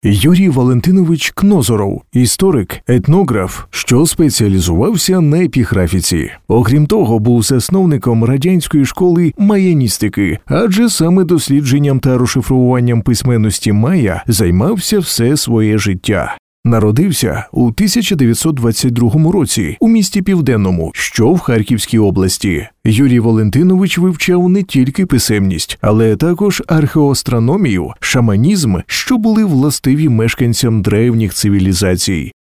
Юрій Валентинович Кнозоров – історик, етнограф, що спеціалізувався на епіграфіці. Окрім того, був засновником радянської школи маяністики, адже саме дослідженням та розшифруванням письменності майя займався все своє життя. Народився у 1922 році у місті Південному, що в Харківській області. Юрій Валентинович вивчав не тільки писемність, але також археоастрономію, шаманізм, що були властиві мешканцям древніх цивілізацій.